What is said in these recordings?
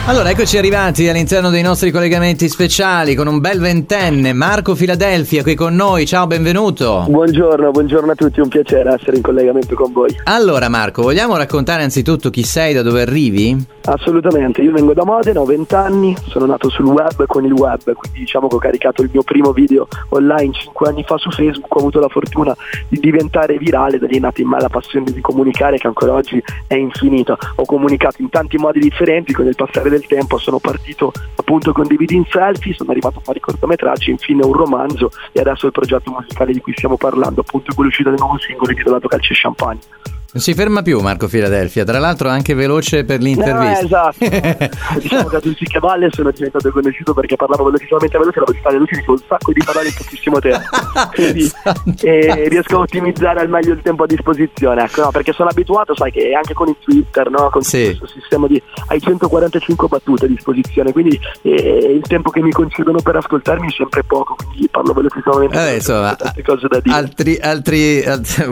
Allora, eccoci arrivati all'interno dei nostri collegamenti speciali con un bel ventenne, Marco Filadelfia, qui con noi. Ciao, benvenuto. Buongiorno a tutti, un piacere essere in collegamento con voi. Allora Marco, vogliamo raccontare anzitutto chi sei, da dove arrivi? Assolutamente, io vengo da Modena, ho 20 anni, sono nato sul web con il web, quindi diciamo che ho caricato il mio primo video online 5 anni fa su Facebook, ho avuto la fortuna di diventare virale, da lì è nata in me la passione di comunicare che ancora oggi è infinita. Ho comunicato in tanti modi differenti, con il passare del tempo sono partito appunto con dei video in selfie, sono arrivato a fare cortometraggi, infine un romanzo e adesso il progetto musicale di cui stiamo parlando, appunto con l'uscita del nuovo singolo intitolato Calcio e Champagne. Non si ferma più Marco Filadelfia, tra l'altro anche veloce per l'intervista. Esatto. Diciamo che a tutti i cavalli sono diventato conosciuto perché parlavo velocemente veloce, la velocità delle luci, dicevo un sacco di parole in pochissimo tempo. Quindi riesco a ottimizzare al meglio il tempo a disposizione, ecco, no, perché sono abituato, sai che anche con il Twitter, no, con questo sistema hai 145 battute a disposizione, quindi il tempo che mi concedono per ascoltarmi è sempre poco, quindi parlo velocemente. Insomma, tante cose da dire. altri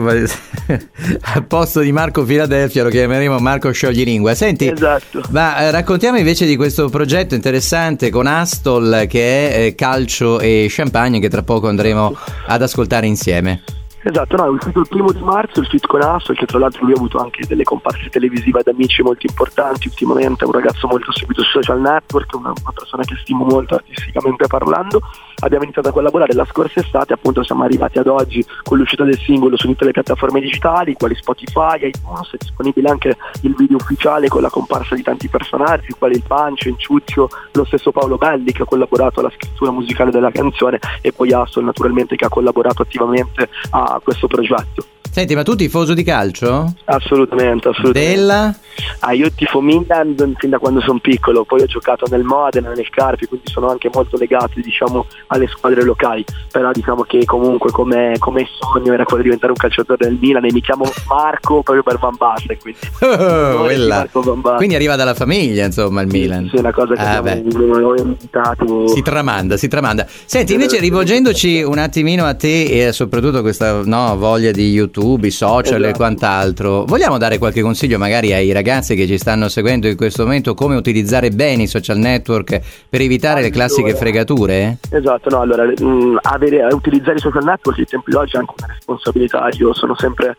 al posto di Marco Filadelfia lo chiameremo Marco Scioglilingua. Senti, esatto. Ma raccontiamo invece di questo progetto interessante con Astol, che è Calcio e Champagne, che tra poco andremo ad ascoltare insieme. Esatto, no, è uscito il 1 marzo il feat con Astol, che tra l'altro lui ha avuto anche delle comparse televisive ad amici molto importanti ultimamente, è un ragazzo molto seguito sui social network, una persona che stimo molto artisticamente parlando. Abbiamo iniziato a collaborare la scorsa estate, appunto siamo arrivati ad oggi con l'uscita del singolo su tutte le piattaforme digitali, quali Spotify, iTunes, è disponibile anche il video ufficiale con la comparsa di tanti personaggi, quali il Pancio, Inciuccio, lo stesso Paolo Belli che ha collaborato alla scrittura musicale della canzone e poi Astol naturalmente che ha collaborato attivamente a questo progetto. Senti, ma tu tifoso di calcio? Assolutamente. Della? Io tifo Milan fin da quando sono piccolo, poi ho giocato nel Modena, nel Carpi, quindi sono anche molto legato, diciamo, alle squadre locali, però diciamo che comunque come sogno era quello di diventare un calciatore del Milan e mi chiamo Marco proprio per Van Basten, quindi Marco Van Basten. Quindi arriva dalla famiglia, insomma, il Milan. Sì, è una cosa che abbiamo invitato. Si tramanda. Senti, invece rivolgendoci un attimino a te e soprattutto questa voglia di YouTube, i social e quant'altro, vogliamo dare qualche consiglio magari ai ragazzi che ci stanno seguendo in questo momento, come utilizzare bene i social network per evitare le classiche fregature? Esatto, no, allora utilizzare i social network ai tempi d'oggi è anche una responsabilità. Io sono sempre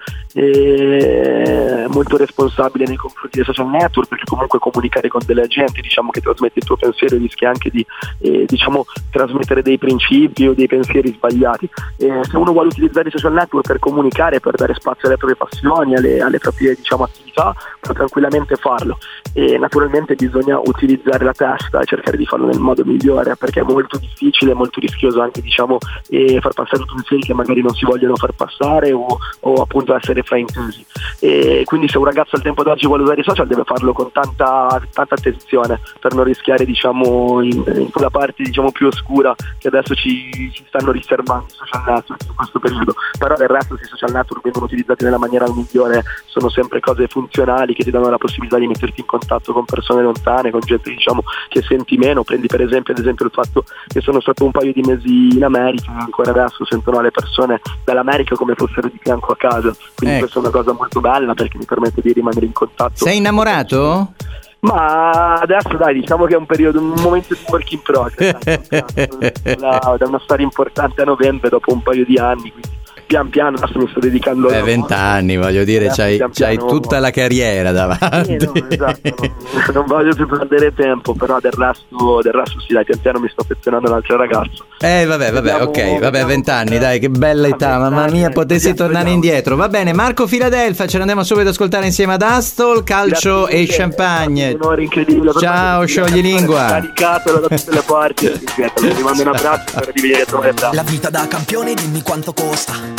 molto responsabile nei confronti dei social network, perché comunque comunicare con delle gente, diciamo, che trasmette il tuo pensiero, rischi anche di trasmettere dei principi o dei pensieri sbagliati. Se uno vuole utilizzare i social network per comunicare, per dare spazio alle proprie passioni, alle proprie, diciamo, attività, può tranquillamente farlo, e naturalmente bisogna utilizzare la testa e cercare di farlo nel modo migliore, perché è molto difficile, molto rischioso anche, diciamo, far passare pensieri che magari non si vogliono far passare o appunto essere fraintesi. E quindi se un ragazzo al tempo d'oggi vuole usare i social deve farlo con tanta attenzione, per non rischiare, diciamo, in quella parte, diciamo, più oscura che adesso ci stanno riservando i social network in questo periodo. Però del resto, se i social network vengono utilizzati nella maniera migliore, sono sempre cose funzionali che ti danno la possibilità di metterti in contatto con persone lontane, con gente, diciamo, che senti meno. Prendi per esempio il fatto che sono stato un paio di mesi in America e ancora adesso sentono le persone dall'America come fossero di fianco a casa, quindi questa è una cosa molto bella perché mi permette di rimanere in contatto. Sei innamorato? Ma adesso diciamo che è un momento di work in progress, da una storia importante a novembre dopo un paio di anni, quindi pian piano adesso mi sto dedicando 20 anni, voglio dire, c'hai tutta la carriera davanti. Esatto, non voglio più perdere tempo, però del resto sì, dai, pian piano mi sto affezionando a un altro ragazzo. Vabbè, 20 anni, dai, che bella età, mamma mia, potessi tornare indietro. Va bene, Marco Filadelfia, ce ne andiamo subito ad ascoltare insieme ad Astol, Calcio e Champagne. Un onore incredibile. Ciao, Scioglilingua. Caricatelo da tutte le parti. Vi mando un abbraccio per venire a trovare. La vita da campione, dimmi quanto costa.